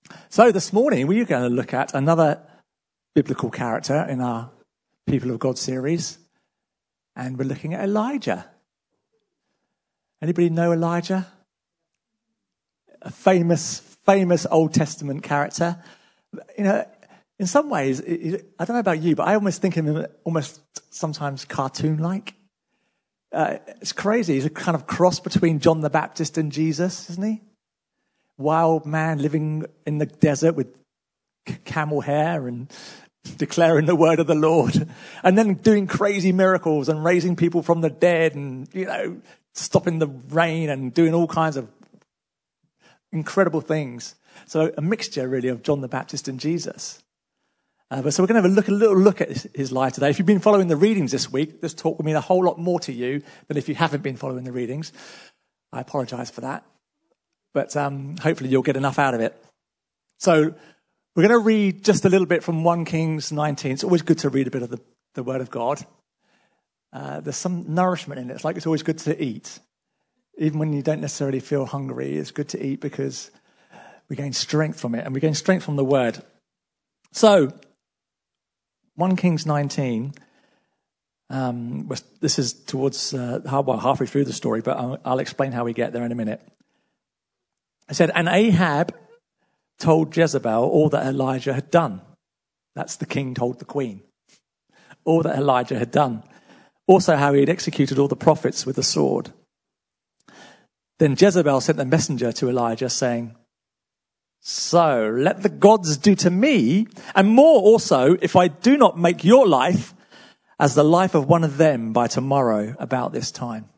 So this morning we're going to look at another biblical character in our People of God series, and we're looking at Elijah. Anybody know Elijah? A famous Old Testament character. You know, in some ways, I don't know about you, but I almost think of him almost sometimes cartoon-like. It's crazy. He's a kind of cross between John the Baptist and Jesus, isn't he? Wild man living in the desert with camel hair and declaring the word of the Lord, and then doing crazy miracles and raising people from the dead and, you know, stopping the rain and doing all kinds of incredible things. So a mixture really of John the Baptist and Jesus. So we're going to have a little look at his life today. If you've been following the readings this week, this talk will mean a whole lot more to you than if you haven't been following the readings. I apologize for that. But hopefully you'll get enough out of it. So we're going to read just a little bit from 1 Kings 19. It's always good to read a bit of the Word of God. There's some nourishment in it. It's like it's always good to eat. Even when you don't necessarily feel hungry, it's good to eat because we gain strength from it, and we gain strength from the Word. So 1 Kings 19, this is towards halfway through the story, but I'll explain how we get there in a minute. I said, and Ahab told Jezebel all that Elijah had done. That's the king told the queen. All that Elijah had done. Also how he had executed all the prophets with the sword. Then Jezebel sent a messenger to Elijah saying, so let the gods do to me, and more also, if I do not make your life as the life of one of them by tomorrow about this time.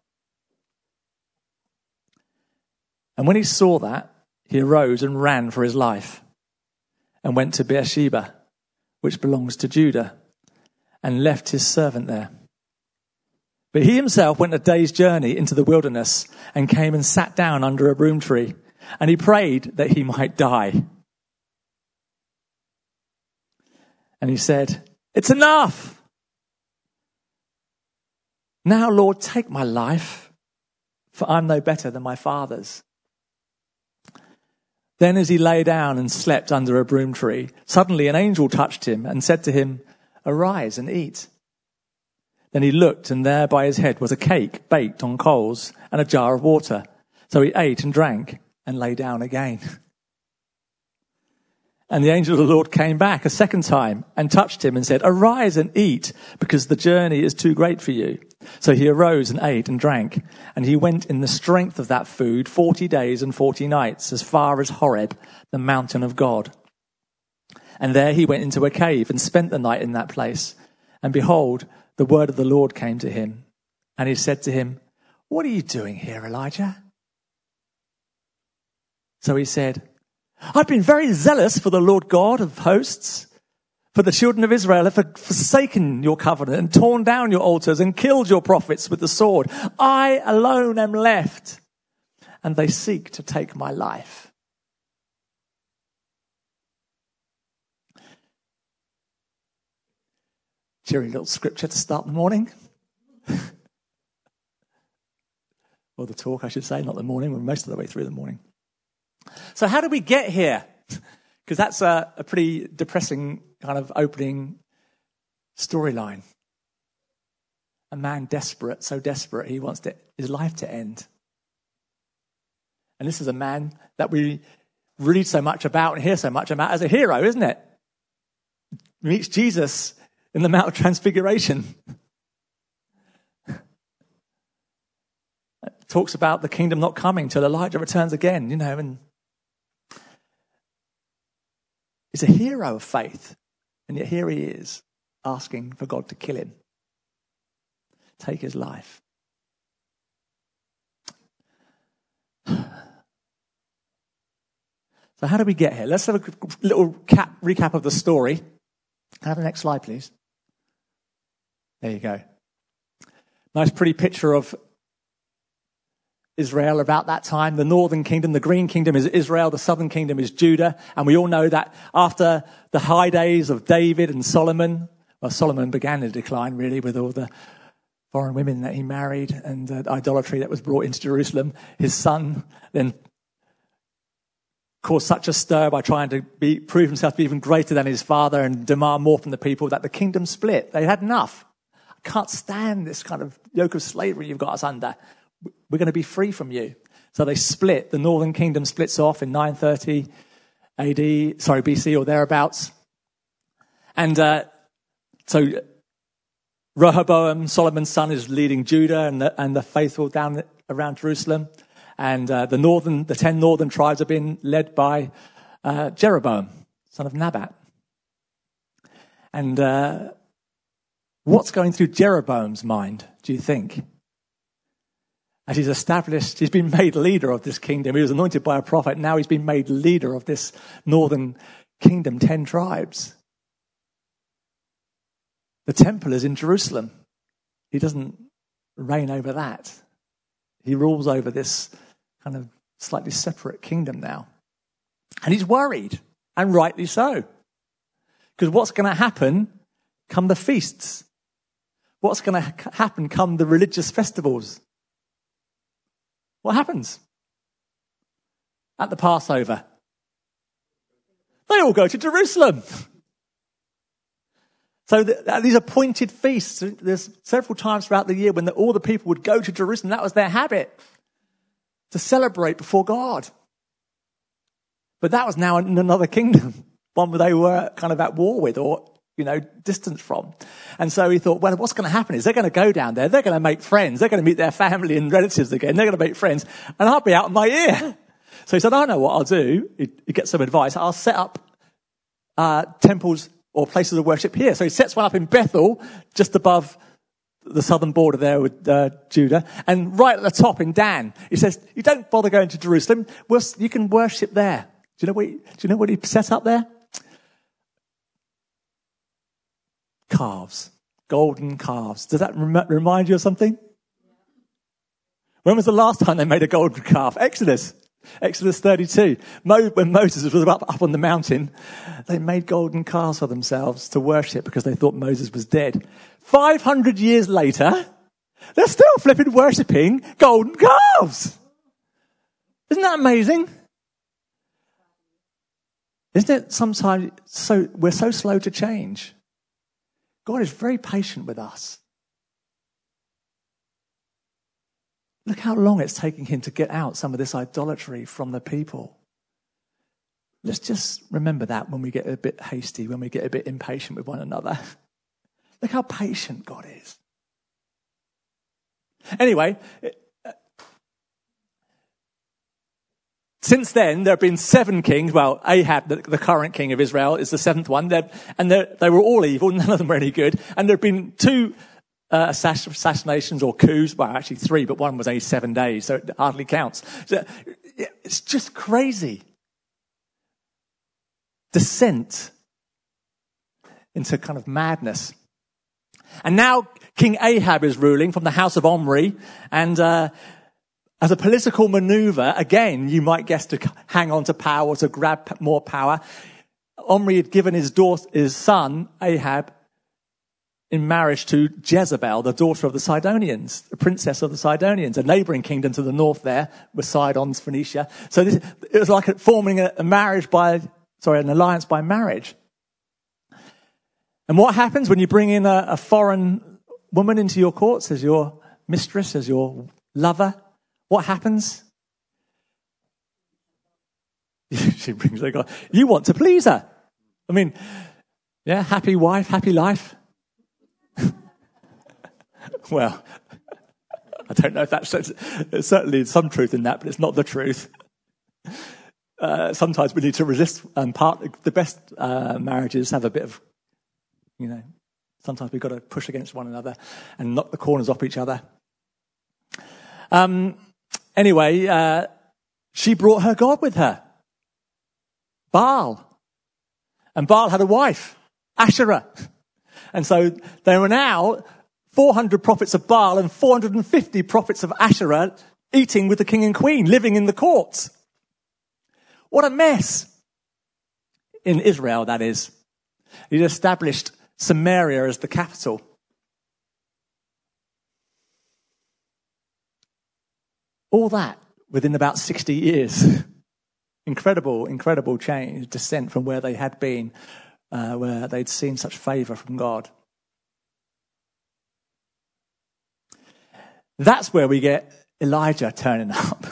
And when he saw that, he arose and ran for his life and went to Beersheba, which belongs to Judah, and left his servant there. But he himself went a day's journey into the wilderness and came and sat down under a broom tree, and he prayed that he might die. And he said, it's enough. Now, Lord, take my life, for I'm no better than my father's. Then as he lay down and slept under a broom tree, suddenly an angel touched him and said to him, arise and eat. Then he looked, and there by his head was a cake baked on coals and a jar of water. So he ate and drank and lay down again. And the angel of the Lord came back a second time and touched him and said, arise and eat, because the journey is too great for you. So he arose and ate and drank, and he went in the strength of that food 40 days and 40 nights, as far as Horeb, the mountain of God. And there he went into a cave and spent the night in that place. And behold, the word of the Lord came to him. And he said to him, what are you doing here, Elijah? So he said, I've been very zealous for the Lord God of hosts. For the children of Israel have forsaken your covenant and torn down your altars and killed your prophets with the sword. I alone am left, and they seek to take my life. Cheery little scripture to start the morning. Or the talk, I should say, not the morning. We're most of the way through the morning. So how did we get here? Because that's a pretty depressing kind of opening storyline. A man desperate, so desperate, he wants his life to end. And this is a man that we read so much about and hear so much about as a hero, isn't it? He meets Jesus in the Mount of Transfiguration. It talks about the kingdom not coming till Elijah returns again, you know, and he's a hero of faith. And yet here he is asking for God to kill him, take his life. So how did we get here? Let's have a little recap of the story. Can I have the next slide, please? There you go. Nice pretty picture of Israel about that time. The northern kingdom, the green kingdom is Israel. The southern kingdom is Judah. And we all know that after the high days of David and Solomon, well, Solomon began to decline really with all the foreign women that he married and idolatry that was brought into Jerusalem. His son then caused such a stir by trying to prove himself to be even greater than his father and demand more from the people that the kingdom split. They had enough. I can't stand this kind of yoke of slavery you've got us under. We're going to be free from you. So they split. The northern kingdom splits off in 930 BC or thereabouts. And so Rehoboam, Solomon's son, is leading Judah and the faithful down around Jerusalem. And the 10 northern tribes are being led by Jeroboam, son of Nebat. And what's going through Jeroboam's mind, do you think? As he's been made leader of this kingdom. He was anointed by a prophet. Now he's been made leader of this northern kingdom, 10 tribes. The temple is in Jerusalem. He doesn't reign over that. He rules over this kind of slightly separate kingdom now. And he's worried, and rightly so. Because what's going to happen come the feasts? What's going to happen come the religious festivals? What happens at the Passover? They all go to Jerusalem. So at these appointed feasts, there's several times throughout the year when all the people would go to Jerusalem. That was their habit, to celebrate before God. But that was now in another kingdom, one where they were kind of at war with or, distant from. And so he thought, well, what's going to happen is they're going to go down there. They're going to make friends. They're going to meet their family and relatives again. They're going to make friends. And I'll be out of my ear. So he said, I know what I'll do. He gets some advice. I'll set up temples or places of worship here. So he sets one up in Bethel, just above the southern border there with Judah. And right at the top in Dan, he says, you don't bother going to Jerusalem. You can worship there. Do you know what he set up there? Calves, golden calves. Does that remind you of something? When was the last time they made a golden calf? Exodus 32. When Moses was up on the mountain, they made golden calves for themselves to worship because they thought Moses was dead. 500 years later, they're still flipping worshipping golden calves. Isn't that amazing? Isn't it sometimes we're so slow to change? God is very patient with us. Look how long it's taking him to get out some of this idolatry from the people. Let's just remember that when we get a bit hasty, when we get a bit impatient with one another. Look how patient God is. Anyway, since then, there have been 7 kings. Well, Ahab, the current king of Israel, is the 7th one. They were all evil. None of them were any good. And there have been 2 assassinations or coups. Well, actually 3, but one was only 7 days, so it hardly counts. So, it's just crazy. Descent into kind of madness. And now King Ahab is ruling from the house of Omri. And as a political maneuver, again, you might guess to hang on to power or to grab more power, Omri had given his son, Ahab, in marriage to Jezebel, the daughter of the Sidonians, the princess of the Sidonians, a neighbouring kingdom to the north there, with Sidon's Phoenicia. So it was like forming an alliance by marriage. And what happens when you bring in a foreign woman into your courts as your mistress, as your lover? What happens? She brings her God. You want to please her. I mean, yeah, happy wife, happy life. Well, I don't know if there's certainly some truth in that, but it's not the truth. Sometimes we need to resist. The best marriages have a bit of, sometimes we've got to push against one another and knock the corners off each other. Anyway, she brought her God with her, Baal. And Baal had a wife, Asherah. And so there were now 400 prophets of Baal and 450 prophets of Asherah eating with the king and queen, living in the courts. What a mess. In Israel, that is. He'd established Samaria as the capital. All that within about 60 years. Incredible change, descent from where they had been, where they'd seen such favour from God. That's where we get Elijah turning up.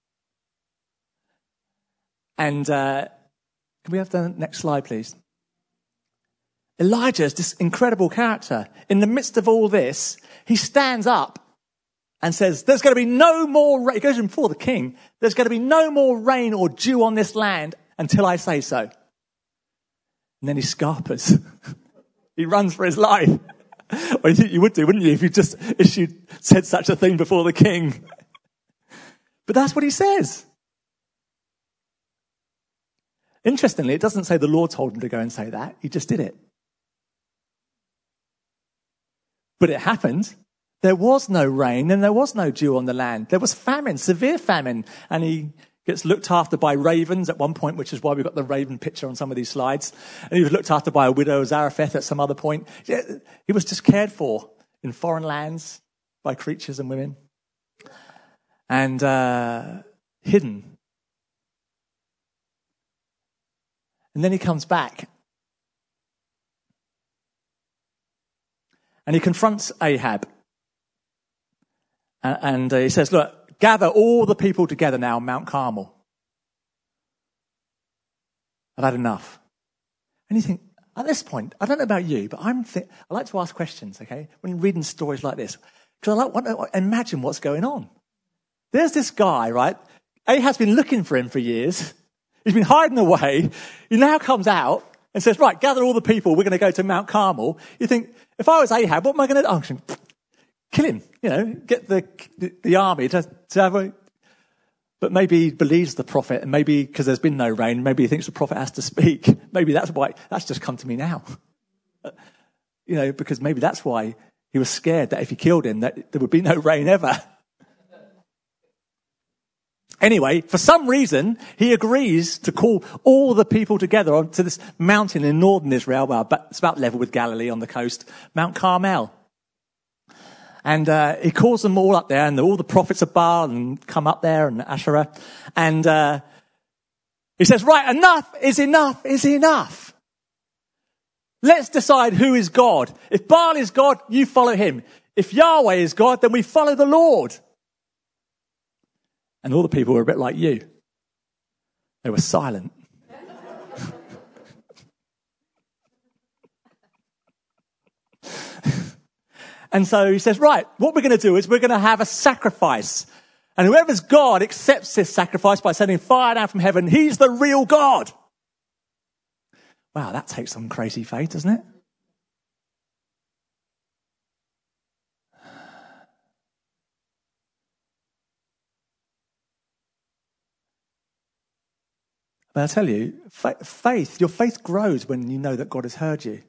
And can we have the next slide, please? Elijah is this incredible character. In the midst of all this, he stands up and says, there's going to be no more rain. He goes before the king. There's going to be no more rain or dew on this land until I say so. And then he scarpers. He runs for his life. Well, you would do, wouldn't you, if you just said such a thing before the king? But that's what he says. Interestingly, it doesn't say the Lord told him to go and say that. He just did it. But it happened. There was no rain and there was no dew on the land. There was famine, severe famine. And he gets looked after by ravens at one point, which is why we've got the raven picture on some of these slides. And he was looked after by a widow, Zarephath, at some other point. He was just cared for in foreign lands by creatures and women. And hidden. And then he comes back. And he confronts Ahab. And he says, look, gather all the people together now on Mount Carmel. I've had enough. And you think, at this point, I don't know about you, but I like to ask questions, okay, when reading stories like this. Because I want to imagine what's going on. There's this guy, right? Ahab's been looking for him for years. He's been hiding away. He now comes out and says, right, gather all the people. We're going to go to Mount Carmel. You think, if I was Ahab, what am I going to do? Oh, kill him, get the army to have a... But maybe he believes the prophet, and maybe because there's been no rain, maybe he thinks the prophet has to speak. Maybe that's why, that's just come to me now. Because maybe that's why he was scared that if he killed him, that there would be no rain ever. Anyway, for some reason, he agrees to call all the people together onto this mountain in northern Israel. Well, it's about level with Galilee on the coast, Mount Carmel. And he calls them all up there, and all the prophets of Baal and come up there, and Asherah. And he says, right, enough is enough is enough. Let's decide who is God. If Baal is God, you follow him. If Yahweh is God, then we follow the Lord. And all the people were a bit like you. They were silent. And so he says, right, what we're going to do is we're going to have a sacrifice. And whoever's God accepts this sacrifice by sending fire down from heaven. He's the real God. Wow, that takes some crazy faith, doesn't it? But I tell you, your faith grows when you know that God has heard you.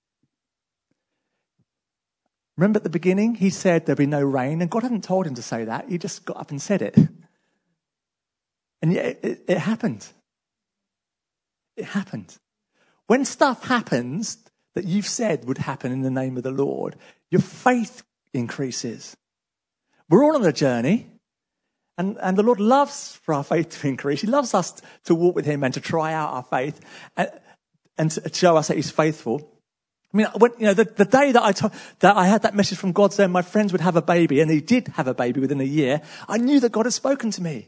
Remember at the beginning, he said there'd be no rain, and God hadn't told him to say that. He just got up and said it. And yet it happened. It happened. When stuff happens that you've said would happen in the name of the Lord, your faith increases. We're all on a journey, and the Lord loves for our faith to increase. He loves us to walk with him and to try out our faith and to show us that he's faithful. I mean, the day that I had that message from God saying my friends would have a baby, and he did have a baby within a year, I knew that God had spoken to me.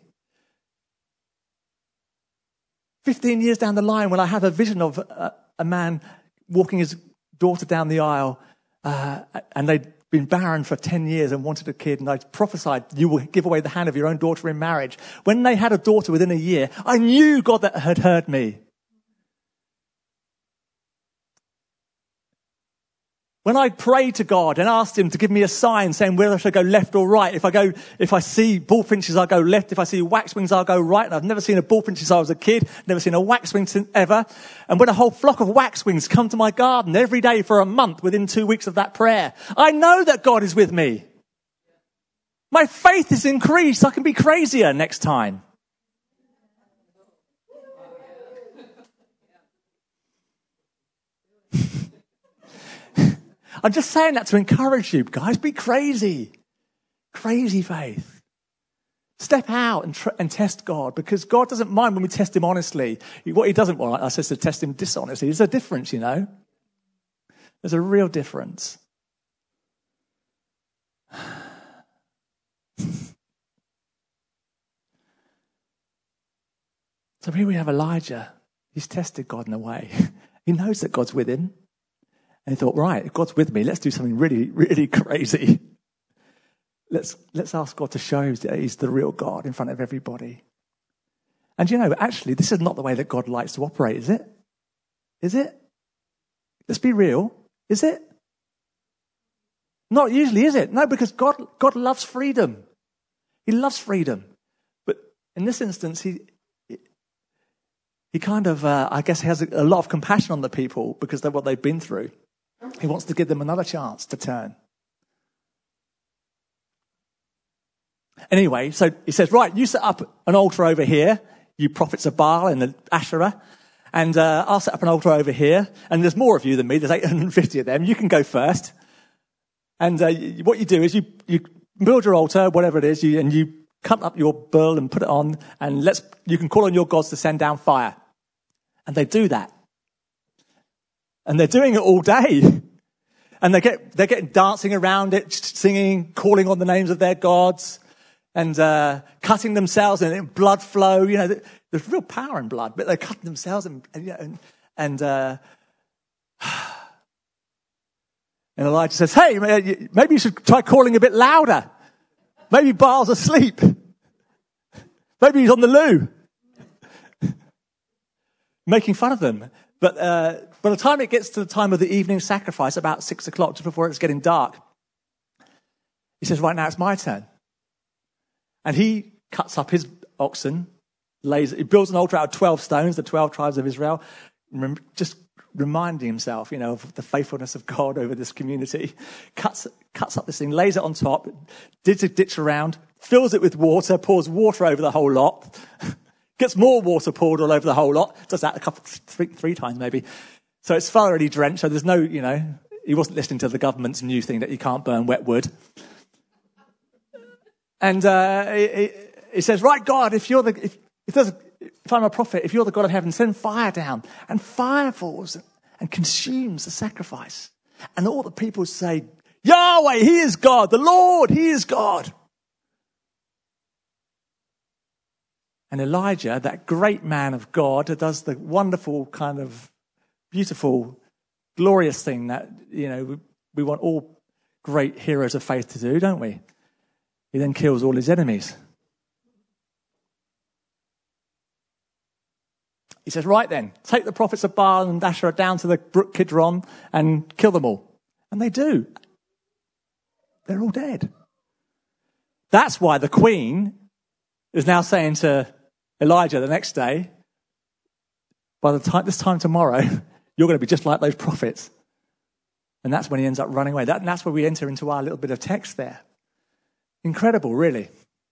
15 years down the line, when I had a vision of a man walking his daughter down the aisle, and they'd been barren for 10 years and wanted a kid, and I prophesied, you will give away the hand of your own daughter in marriage. When they had a daughter within a year, I knew God that had heard me. When I prayed to God and asked him to give me a sign saying whether I should go left or right, if I see bullfinches, I'll go left. If I see waxwings, I'll go right. And I've never seen a bullfinch since I was a kid. Never seen a waxwing since ever. And when a whole flock of waxwings come to my garden every day for a month within 2 weeks of that prayer, I know that God is with me. My faith is increased. I can be crazier next time. I'm just saying that to encourage you, guys. Be crazy. Crazy faith. Step out and test God, because God doesn't mind when we test him honestly. What he doesn't want us is to test him dishonestly. There's a difference, you know. There's a real difference. So here we have Elijah. He's tested God in a way. He knows that God's with him. And he thought, right, if God's with me, let's do something really, really crazy. Let's ask God to show that he's the real God in front of everybody. And you know, actually, this is not the way that God likes to operate, is it? Is it? Let's be real. Is it? Not usually, is it? No, because God loves freedom. He loves freedom. But in this instance, he kind of, I guess, has a lot of compassion on the people because of what they've been through. He wants to give them another chance to turn. Anyway, so he says, right, you set up an altar over here, you prophets of Baal and the Asherah, and I'll set up an altar over here. And there's more of you than me. There's 850 of them. You can go first. And what you do is you build your altar, whatever it is, and you cut up your bull and put it on, and you can call on your gods to send down fire. And they do that. And they're doing it all day. And they're getting dancing around it, singing, calling on the names of their gods, and cutting themselves, and blood flow. You know, there's real power in blood, but they're cutting themselves, and Elijah says, hey, maybe you should try calling a bit louder. Maybe Baal's asleep. Maybe he's on the loo. Making fun of them. But by the time it gets to the time of the evening sacrifice, about 6 o'clock, just before it's getting dark, he says, right now it's my turn. And he cuts up his oxen, he builds an altar out of 12 stones, the 12 tribes of Israel, just reminding himself, you know, of the faithfulness of God over this community. Cuts up this thing, lays it on top, digs a ditch around, fills it with water, pours water over the whole lot, gets more water poured all over the whole lot, does that three times maybe. So it's thoroughly drenched, so there's no, you know, he wasn't listening to the government's new thing that you can't burn wet wood. And he says, right, God, if I'm a prophet, if you're the God of heaven, send fire down. And fire falls and consumes the sacrifice. And all the people say, Yahweh, he is God. The Lord, he is God. And Elijah, that great man of God, does the wonderful kind of beautiful, glorious thing that, you know, we want all great heroes of faith to do, don't we? He then kills all his enemies. He says, right then, take the prophets of Baal and Asherah down to the brook Kidron and kill them all. And they do. They're all dead. That's why the queen is now saying to Elijah the next day, by this time tomorrow, you're going to be just like those prophets. And that's when he ends up running away. That's where we enter into our little bit of text there. Incredible, really.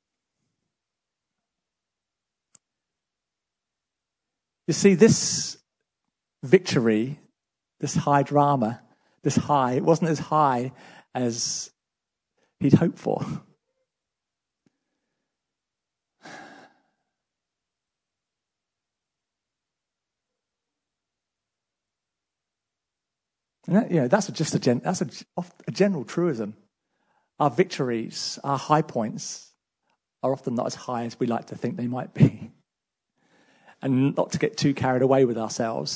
You see, this victory, this high drama, this high, it wasn't as high as he'd hoped for. And that's a general truism. Our victories, our high points, are often not as high as we like to think they might be. And not to get too carried away with ourselves.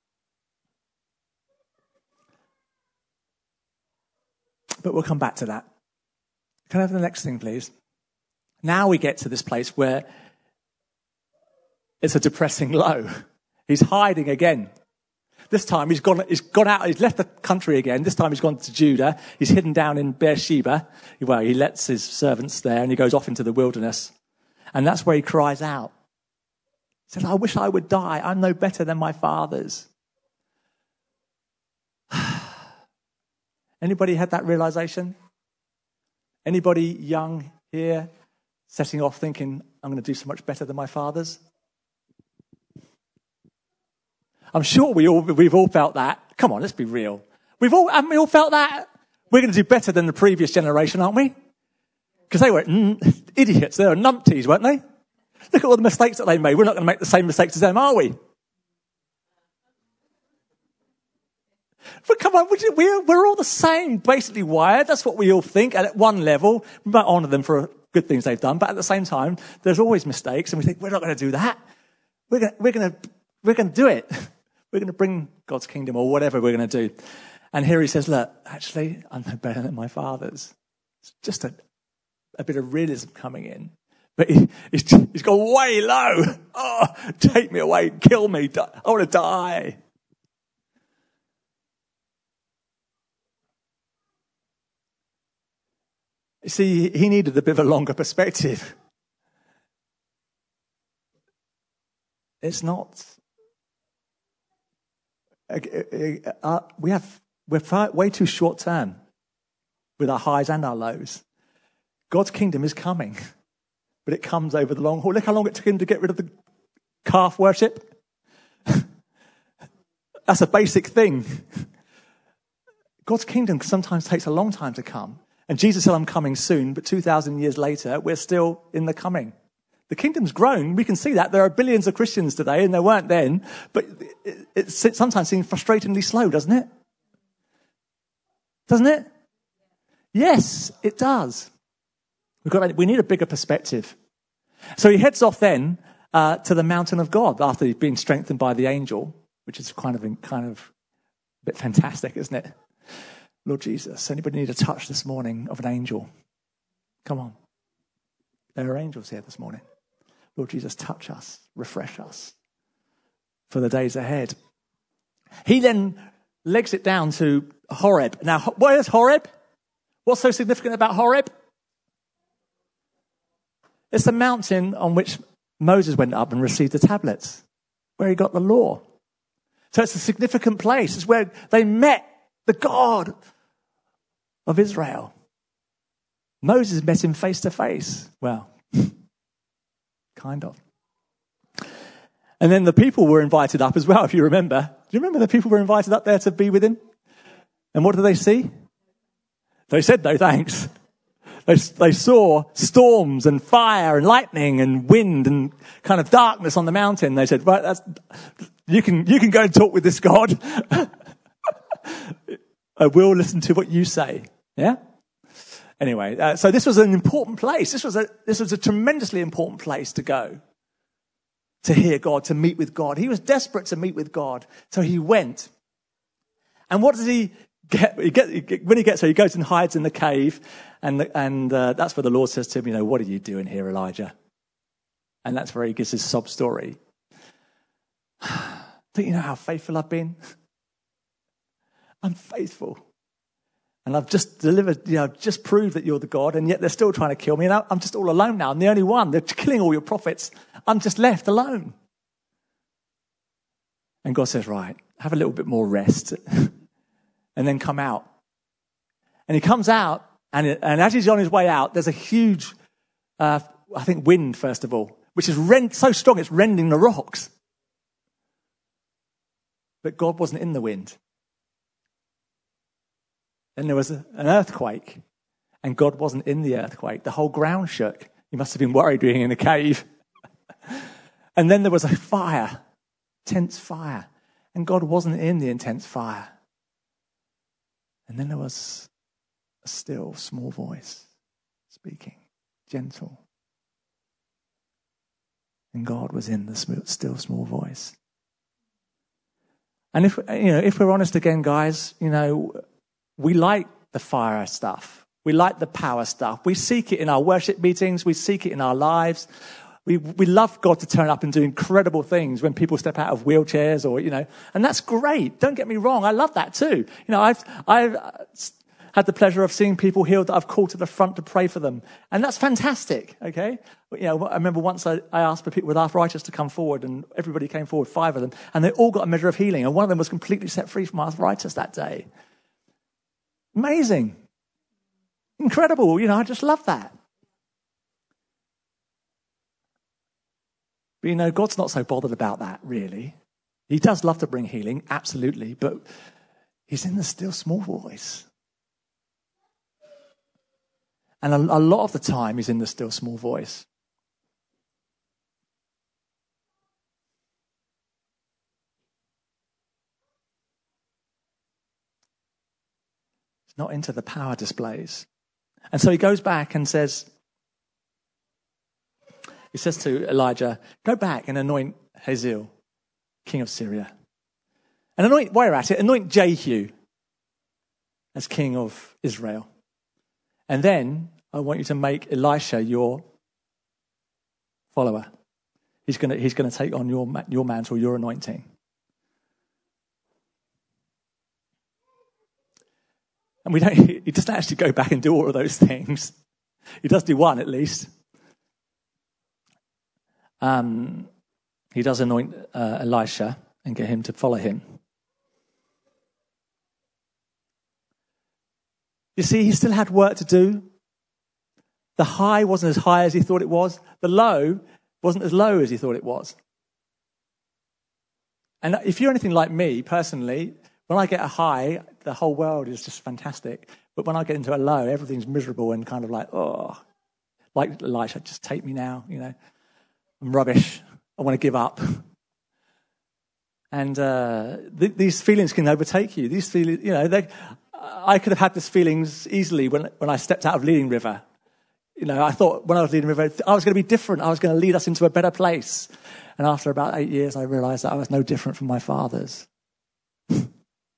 But we'll come back to that. Can I have the next thing, please? Now we get to this place where it's a depressing low. He's hiding again. This time he's gone out, he's left the country again. This time he's gone to Judah. He's hidden down in Beersheba. Well, he lets his servants there and he goes off into the wilderness. And that's where he cries out. He says, I wish I would die. I'm no better than my fathers. Anybody had that realization? Anybody young here setting off thinking, I'm going to do so much better than my fathers? I'm sure we've all felt that. Come on, let's be real. Haven't we all felt that? We're going to do better than the previous generation, aren't we? Because they were idiots. They were numpties, weren't they? Look at all the mistakes that they made. We're not going to make the same mistakes as them, are we? But come on, we're all the same, basically wired. That's what we all think. And at one level, we might honour them for good things they've done. But at the same time, there's always mistakes. And we think, we're not going to do that. We're going to do it. We're going to bring God's kingdom or whatever we're going to do. And here he says, look, actually, I'm no better than my fathers. It's just a bit of realism coming in. But he's gone way low. Oh, take me away, kill me. I want to die. You see, he needed a bit of a longer perspective. It's not. We're way too short term with our highs and our lows. God's kingdom is coming, but it comes over the long haul. Look how long it took him to get rid of the calf worship. That's a basic thing. God's kingdom sometimes takes a long time to come. And Jesus said, I'm coming soon, but 2,000 years later, we're still in the coming. The kingdom's grown. We can see that. There are billions of Christians today, and there weren't then. But it sometimes seems frustratingly slow, doesn't it? Doesn't it? Yes, it does. We need a bigger perspective. So he heads off then to the mountain of God after he's been strengthened by the angel, which is kind of a bit fantastic, isn't it? Lord Jesus, anybody need a touch this morning of an angel? Come on. There are angels here this morning. Lord Jesus, touch us, refresh us for the days ahead. He then legs it down to Horeb. Now, where's Horeb? What's so significant about Horeb? It's the mountain on which Moses went up and received the tablets, where he got the law. So it's a significant place. It's where they met the God of Israel. Moses met him face to face. Well, kind of. And then the people were invited up as well, if you remember. Do you remember the people were invited up there to be with him? And what did they see? They said no thanks. They saw storms and fire and lightning and wind and kind of darkness on the mountain. They said, right, you can go and talk with this God. I will listen to what you say. Yeah? Anyway, so this was an important place. This was a tremendously important place to go, to hear God, to meet with God. He was desperate to meet with God, so he went. And what does he get? When he gets there, he goes and hides in the cave, and that's where the Lord says to him, what are you doing here, Elijah? And that's where he gives his sob story. Don't you know how faithful I've been? I'm faithful. And I've just delivered, just proved that you're the God, and yet they're still trying to kill me. And I'm just all alone now. I'm the only one. They're killing all your prophets. I'm just left alone. And God says, right, have a little bit more rest and then come out. And he comes out, and as he's on his way out, there's a huge, wind, first of all, which is so strong it's rending the rocks. But God wasn't in the wind. Then there was an earthquake, and God wasn't in the earthquake. The whole ground shook. He must have been worried being in a cave. And then there was a fire, intense fire, and God wasn't in the intense fire. And then there was a still, small voice speaking, gentle. And God was in the still, small voice. And if we're honest again, guys, we like the fire stuff. We like the power stuff. We seek it in our worship meetings. We seek it in our lives. We love God to turn up and do incredible things when people step out of wheelchairs and that's great. Don't get me wrong. I love that too. I've had the pleasure of seeing people healed that I've called to the front to pray for them. And that's fantastic. Okay. I remember once I asked for people with arthritis to come forward, and everybody came forward, 5 of them, and they all got a measure of healing. And one of them was completely set free from arthritis that day. Amazing. Incredible. I just love that. But God's not so bothered about that, really. He does love to bring healing, absolutely, but he's in the still small voice. And a lot of the time he's in the still small voice. He's not into the power displays. And so he goes back and says to Elijah, go back and anoint Hazael, king of Syria. And while you're at it, anoint Jehu as king of Israel. And then I want you to make Elisha your follower. He's going to take on your mantle, your anointing. And he doesn't actually go back and do all of those things. He does do one at least. He does anoint Elisha and get him to follow him. You see, he still had work to do. The high wasn't as high as he thought it was. The low wasn't as low as he thought it was. And if you're anything like me, personally, when I get a high, the whole world is just fantastic. But when I get into a low, everything's miserable and kind of like, oh, like Elisha, just take me now, I'm rubbish. I want to give up. And these feelings can overtake you. These feelings, I could have had these feelings easily when I stepped out of Leading River. I thought when I was Leading River, I was going to be different. I was going to lead us into a better place. And after about 8 years, I realized that I was no different from my fathers. I've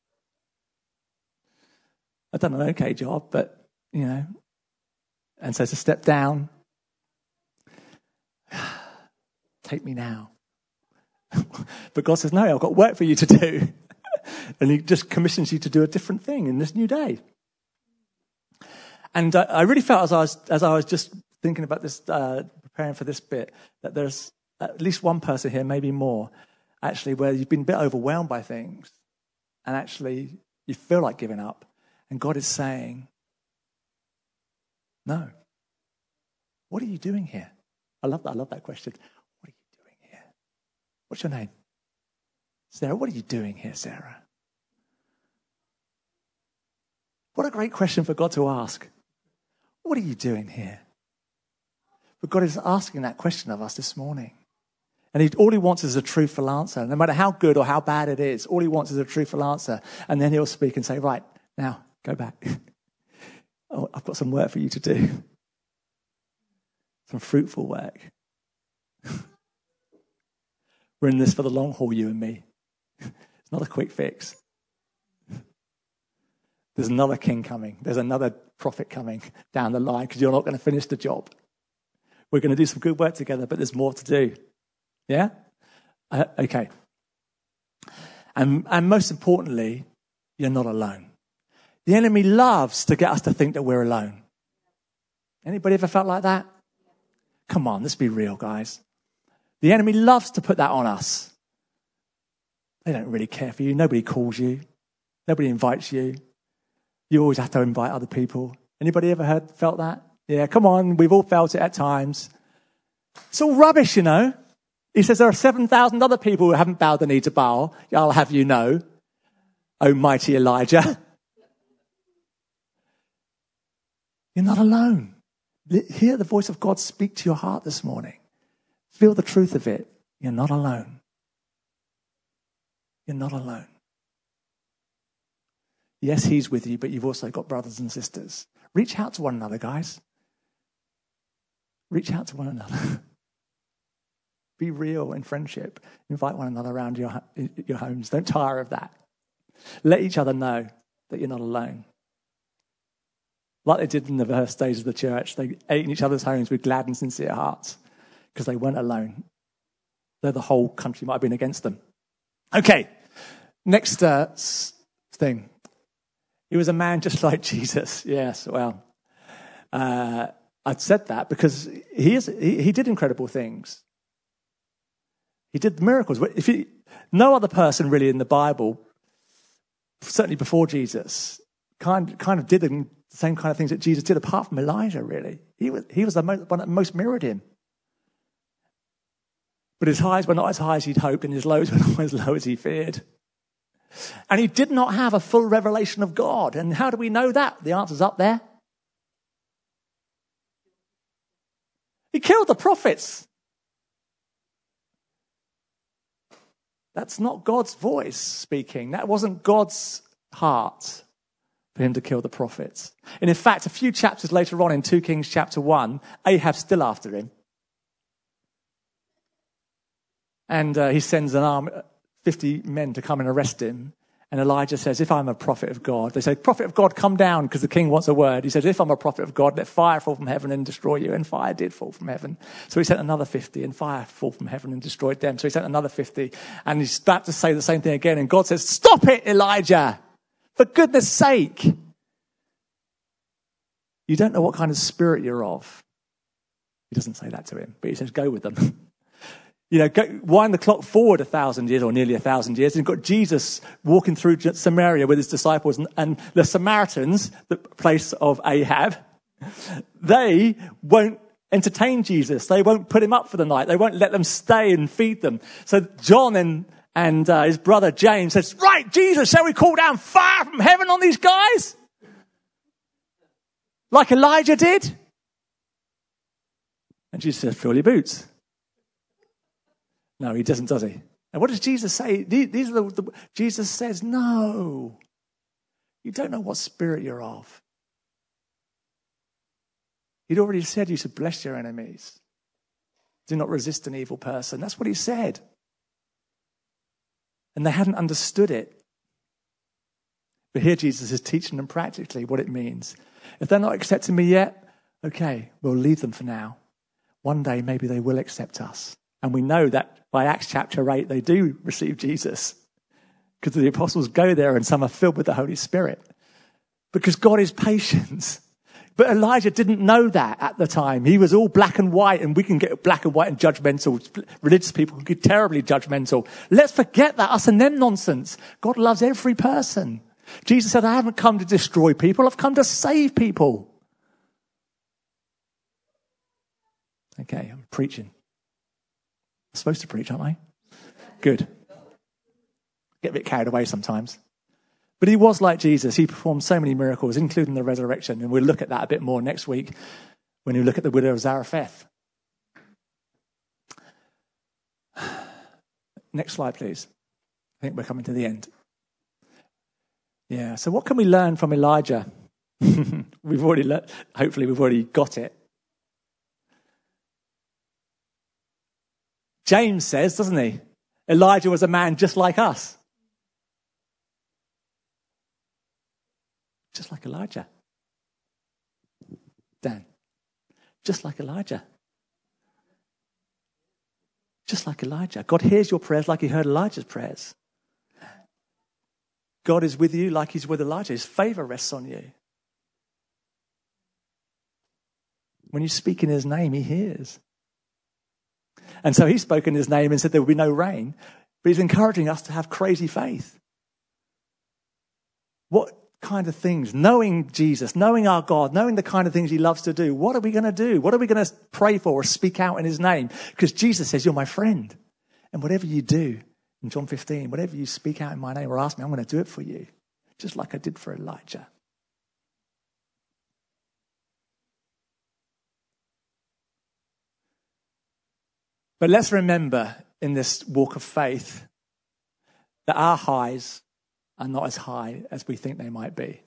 done an okay job, but, And so to step down, take me now. But God says, no, I've got work for you to do. And he just commissions you to do a different thing in this new day. And I really felt as I was just thinking about this, preparing for this bit, that there's at least one person here, maybe more, actually, where you've been a bit overwhelmed by things. And actually, you feel like giving up. And God is saying, no. What are you doing here? I love that question. What are you doing here? What's your name? Sarah, what are you doing here, Sarah? What a great question for God to ask. What are you doing here? But God is asking that question of us this morning. And all he wants is a truthful answer. No matter how good or how bad it is, all he wants is a truthful answer. And then he'll speak and say, right, now, go back. Oh, I've got some work for you to do. Some fruitful work. We're in this for the long haul, you and me. It's not a quick fix. There's another king coming. There's another prophet coming down the line because you're not going to finish the job. We're going to do some good work together, but there's more to do. Yeah? Okay. And most importantly, you're not alone. The enemy loves to get us to think that we're alone. Anybody ever felt like that? Come on, let's be real, guys. The enemy loves to put that on us. They don't really care for you. Nobody calls you. Nobody invites you. You always have to invite other people. Anybody ever felt that? Yeah, come on. We've all felt it at times. It's all rubbish, He says there are 7,000 other people who haven't bowed the knee to Baal. I'll have you know, O mighty Elijah. You're not alone. Hear the voice of God speak to your heart this morning. Feel the truth of it. You're not alone. You're not alone. Yes, he's with you, but you've also got brothers and sisters. Reach out to one another, guys. Reach out to one another. Be real in friendship. Invite one another around your homes. Don't tire of that. Let each other know that you're not alone. Like they did in the first days of the church, they ate in each other's homes with glad and sincere hearts because they weren't alone. Though the whole country might have been against them. Okay, next thing. He was a man just like Jesus. Yes, well, I'd said that because he did incredible things. He did miracles. No other person really in the Bible, certainly before Jesus, kind of did the same kind of things that Jesus did, apart from Elijah, really. He was the one that most mirrored him. But his highs were not as high as he'd hoped, and his lows were not as low as he feared. And he did not have a full revelation of God. And how do we know that? The answer's up there. He killed the prophets. That's not God's voice speaking. That wasn't God's heart for him to kill the prophets. And in fact, a few chapters later on in 2 Kings chapter 1, Ahab's still after him. And he sends an army, 50 men to come and arrest him. And Elijah says, if I'm a prophet of God, they say, prophet of God, come down, because the king wants a word. He says, if I'm a prophet of God, let fire fall from heaven and destroy you. And fire did fall from heaven. So he sent another 50, and fire fall from heaven and destroyed them. So he sent another 50, and he's about to say the same thing again. And God says, stop it, Elijah, for goodness sake. You don't know what kind of spirit you're of. He doesn't say that to him, but he says, go with them. Wind the clock forward 1,000 years or nearly 1,000 years, and you've got Jesus walking through Samaria with his disciples, and the Samaritans, the place of Ahab, they won't entertain Jesus. They won't put him up for the night. They won't let them stay and feed them. So John and his brother James says, right, Jesus, shall we call down fire from heaven on these guys? Like Elijah did? And Jesus says, fill your boots. No, he doesn't, does he? And what does Jesus say? These are Jesus says, no. You don't know what spirit you're of. He'd already said you should bless your enemies. Do not resist an evil person. That's what he said. And they hadn't understood it. But here Jesus is teaching them practically what it means. If they're not accepting me yet, okay, we'll leave them for now. One day maybe they will accept us. And we know that by Acts chapter 8, they do receive Jesus. Because the apostles go there and some are filled with the Holy Spirit. Because God is patient. But Elijah didn't know that at the time. He was all black and white, and we can get black and white and judgmental. Religious people can get terribly judgmental. Let's forget that us and them nonsense. God loves every person. Jesus said, I haven't come to destroy people. I've come to save people. Okay, I'm preaching. I'm supposed to preach, aren't I? Good. Get a bit carried away sometimes. But he was like Jesus. He performed so many miracles, including the resurrection. And we'll look at that a bit more next week when we look at the widow of Zarephath. Next slide, please. I think we're coming to the end. Yeah, so what can we learn from Elijah? We've already learned, hopefully we've already got it. James says, doesn't he? Elijah was a man just like us. Just like Elijah. Dan. Just like Elijah. Just like Elijah. God hears your prayers like he heard Elijah's prayers. God is with you like he's with Elijah. His favor rests on you. When you speak in his name, he hears. And so he spoke in his name and said there will be no rain. But he's encouraging us to have crazy faith. What kind of things? Knowing Jesus, knowing our God, knowing the kind of things he loves to do. What are we going to do? What are we going to pray for or speak out in his name? Because Jesus says, you're my friend. And whatever you do, in John 15, whatever you speak out in my name or ask me, I'm going to do it for you. Just like I did for Elijah. But let's remember in this walk of faith that our highs are not as high as we think they might be.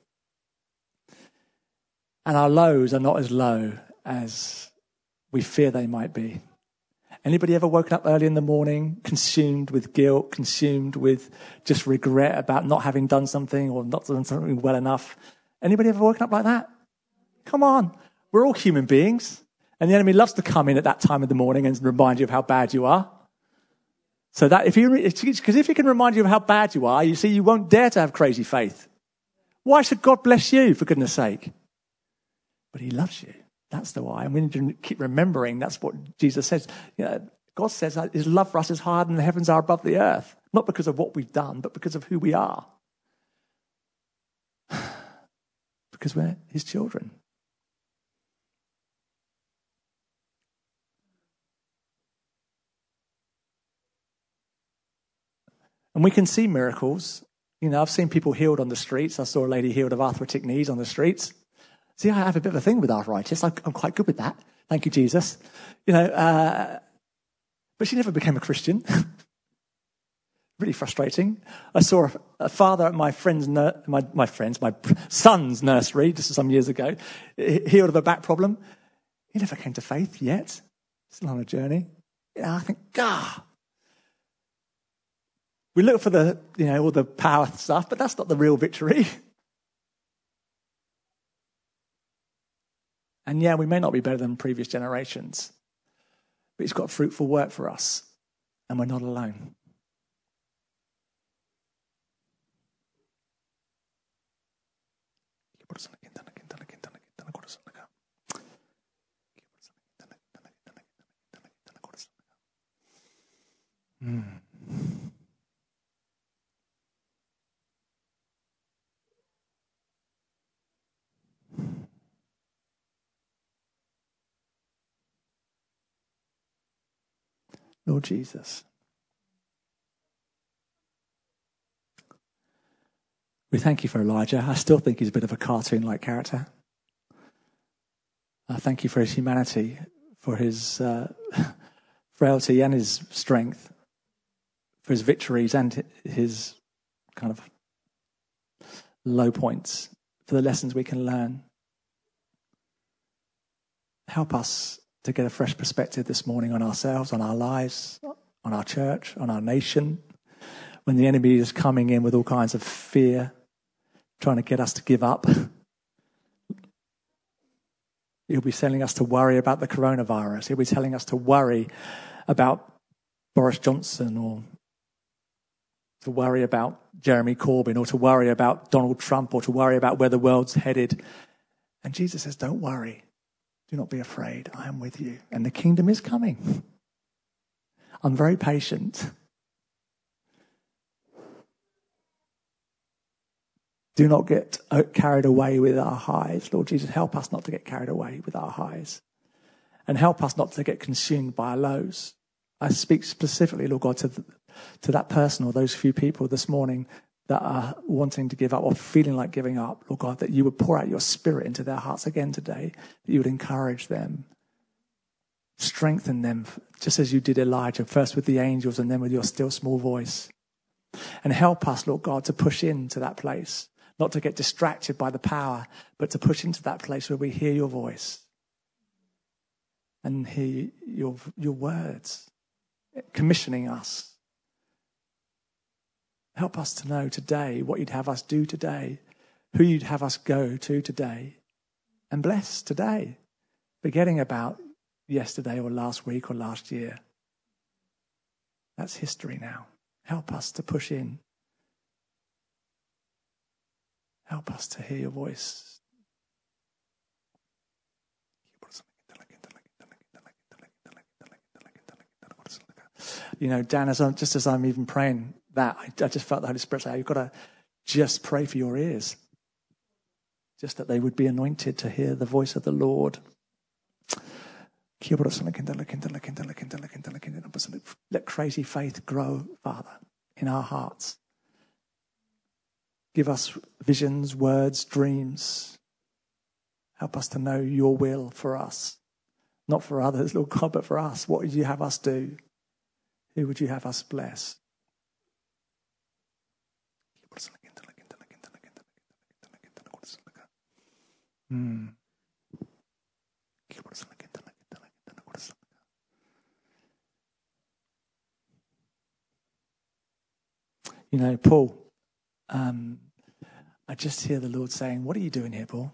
And our lows are not as low as we fear they might be. Anybody ever woken up early in the morning, consumed with guilt, consumed with just regret about not having done something or not done something well enough? Anybody ever woken up like that? Come on. We're all human beings. And the enemy loves to come in at that time of the morning and remind you of how bad you are. So that if he can remind you of how bad you are, you see, you won't dare to have crazy faith. Why should God bless you, for goodness sake? But he loves you. That's the why. And we need to keep remembering that's what Jesus says. You know, God says that his love for us is higher than the heavens are above the earth. Not because of what we've done, but because of who we are. Because we're his children. And we can see miracles. You know, I've seen people healed on the streets. I saw a lady healed of arthritic knees on the streets. See, I have a bit of a thing with arthritis. I'm quite good with that. Thank you, Jesus. But she never became a Christian. Really frustrating. I saw a father at my son's nursery just some years ago, healed of a back problem. He never came to faith yet. Still on a journey. I think, God. We look for all the power stuff, but that's not the real victory. And yeah, we may not be better than previous generations, but it's got fruitful work for us, and we're not alone. Lord Jesus, we thank you for Elijah. I still think he's a bit of a cartoon-like character. I thank you for his humanity, for his frailty and his strength, for his victories and his kind of low points, for the lessons we can learn. Help us to get a fresh perspective this morning on ourselves, on our lives, on our church, on our nation, when the enemy is coming in with all kinds of fear, trying to get us to give up. He'll be telling us to worry about the coronavirus. He'll be telling us to worry about Boris Johnson, or to worry about Jeremy Corbyn, or to worry about Donald Trump, or to worry about where the world's headed. And Jesus says, don't worry. Do not be afraid. I am with you. And the kingdom is coming. I'm very patient. Do not get carried away with our highs. Lord Jesus, help us not to get carried away with our highs. And help us not to get consumed by our lows. I speak specifically, Lord God, to that person or those few people this morning that are wanting to give up or feeling like giving up. Lord God, that you would pour out your spirit into their hearts again today, that you would encourage them, strengthen them, just as you did Elijah, first with the angels and then with your still small voice. And help us, Lord God, to push into that place, not to get distracted by the power, but to push into that place where we hear your voice and hear your words, commissioning us. Help us to know today what you'd have us do today, who you'd have us go to today, and bless today, forgetting about yesterday or last week or last year. That's history now. Help us to push in. Help us to hear your voice. Dan, just as I'm even praying that, I just felt the Holy Spirit say, you've got to just pray for your ears. Just that they would be anointed to hear the voice of the Lord. Let crazy faith grow, Father, in our hearts. Give us visions, words, dreams. Help us to know your will for us. Not for others, Lord God, but for us. What would you have us do? Who would you have us bless? Paul, I just hear the Lord saying, what are you doing here, Paul?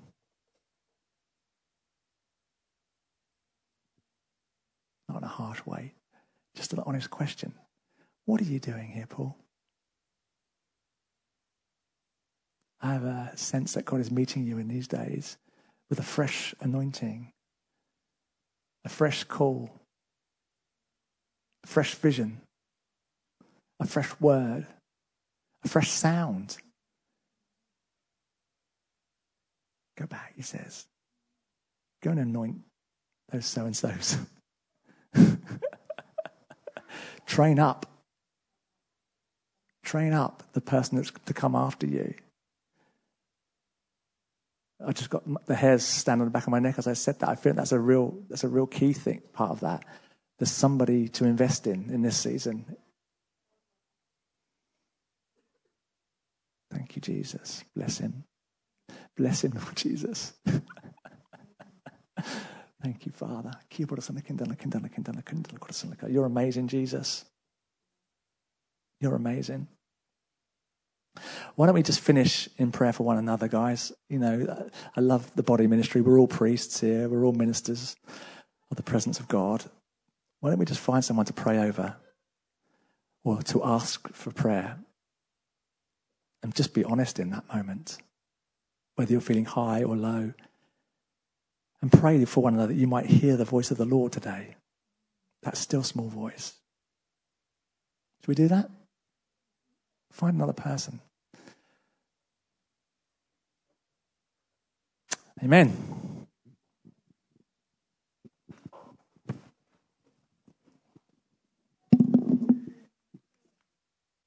Not in a harsh way, just an honest question. What are you doing here, Paul? I have a sense that God is meeting you in these days with a fresh anointing, a fresh call, a fresh vision, a fresh word, a fresh sound. Go back, he says. Go and anoint those so-and-sos. Train up the person that's to come after you. I just got the hairs stand on the back of my neck as I said that. I feel that's a real key thing, part of that. There's somebody to invest in this season. Thank you, Jesus. Bless him. Bless him, Lord Jesus. Thank you, Father. You're amazing, Jesus. You're amazing. Why don't we just finish in prayer for one another, guys? You know, I love the body ministry. We're all priests here. We're all ministers of the presence of God. Why don't we just find someone to pray over or to ask for prayer? And just be honest in that moment, whether you're feeling high or low. And pray for one another that you might hear the voice of the Lord today. That still small voice. Should we do that? Find another person. Amen.